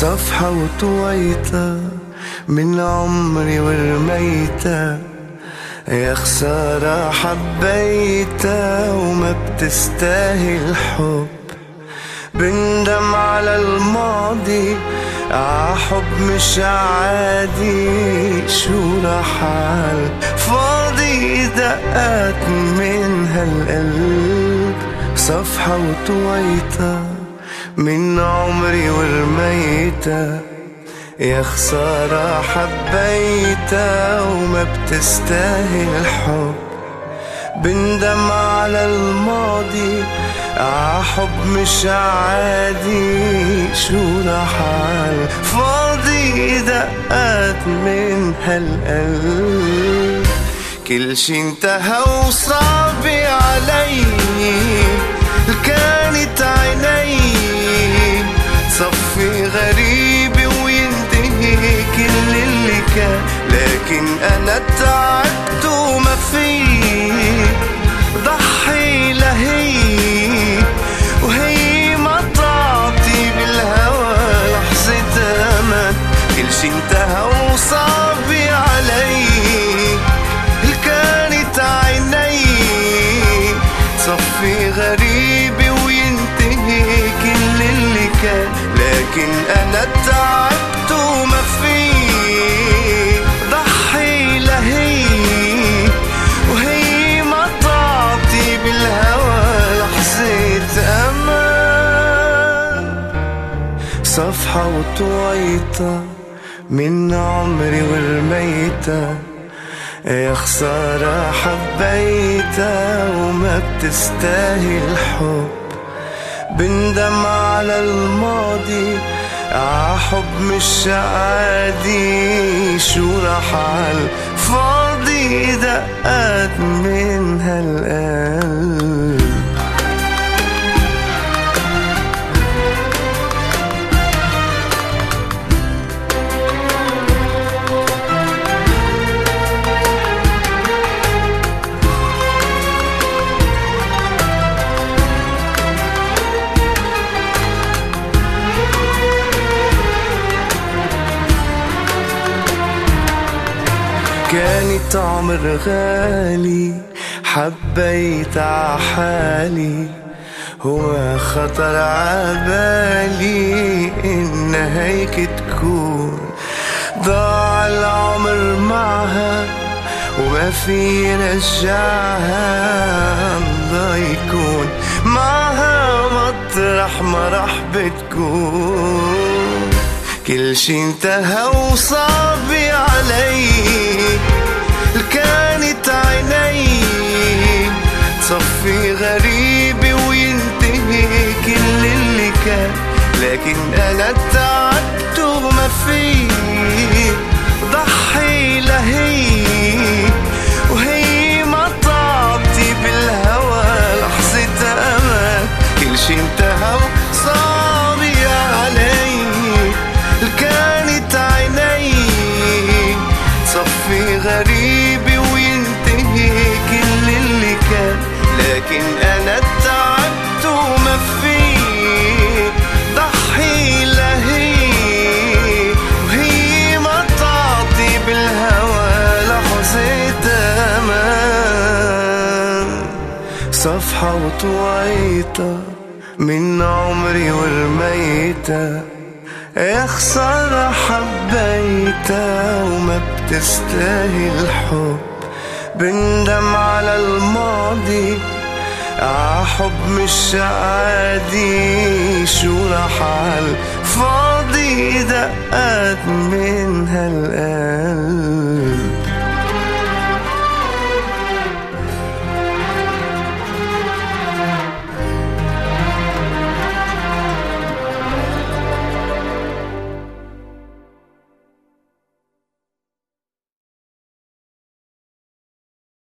صفحة وطويتها من عمري ورميتها، يا خسارة حبيتها وما بتستاهل حب. بندم على الماضي عحب مش عادي، شو راح عال فاضي دقات من هالقلب. صفحة وطويتها من عمري ورميتها، يا خسارة حبيتها وما بتستاهل الحب. بندم على الماضي عحب مش عادي، شو راح عال فاضي دقات من هالقلب. كل شي انتهى وصعب علي، كانت عيني صفي غريب وينتهي كل اللي كان، لكن انا تعبت وما في ضحي لهي، وهي ما تعطي بالهوى لحظة أمان. كل شي انتهى وصعب علي، كانت عيني صفي غريب وينتهي كل اللي كان، لكن أنا تعبت وما في ضحي لهي، وهي ما تعطي بالهوى لحظة أمان. صفحة وطويتها من عمري ورميتها، يا خسارة حبيتها وما بتستاهل حب. بندم على الماضي عحب مش عادي، شو راح عال فاضي دقات من هالقلب. كانت عمر غالي حبيت عحالي، هو خطر عبالي إن هيك تكون. ضاع العمر معها وما في رجعها، الله يكون معها مطرح ما رح بتكون. كل شي انتهى وصعب علي، كانت عيني صفي غريب وينتهي كل اللي كان، لكن أنا تعبت وما في ضحي لهي، وهي ما تعطي بالهوى لحظة أمان. كل شي انتهى وصعب علي، كانت عيني صفي غريب وينتهي كل اللي كان، لكن أنا تعبت وما في ضحي لهي، وهي ما تعطي بالهوى لحظة أمان. صفحة وطويتها من عمري ورميتها، يا خسارة حبيتها وما بتستاهل حب. بندم على الماضي عحب مش عادي، شو راح عال فاضي دقات من هالقلب.